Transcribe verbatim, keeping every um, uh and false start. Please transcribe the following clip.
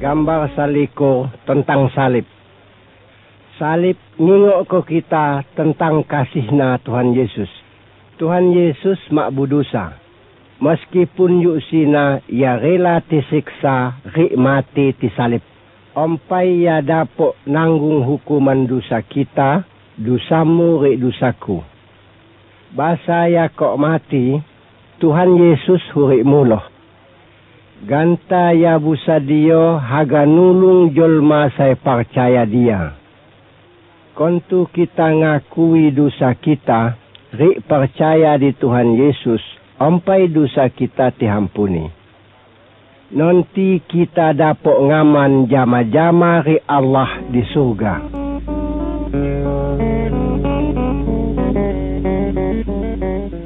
gambar saliko tentang salib. Salib ngingok ko kita tentang kasihna Tuhan Yesus. Tuhan Yesus mak budosa. Meskipun yuk sina ia rela disiksa, rik mati di salib. Ompai ia dapok nanggung hukuman dosa kita, dosamu rik dosaku. Basa ya kok mati, Tuhan Yesus hurik muloh. Ganta ya busa dia haga nulung jolma saya percaya dia. Kontu kita ngakui dosa kita, rik percaya di Tuhan Yesus, ompai dosa kita diampuni. Nanti kita dapat ngaman jama-jama ri Allah di surga.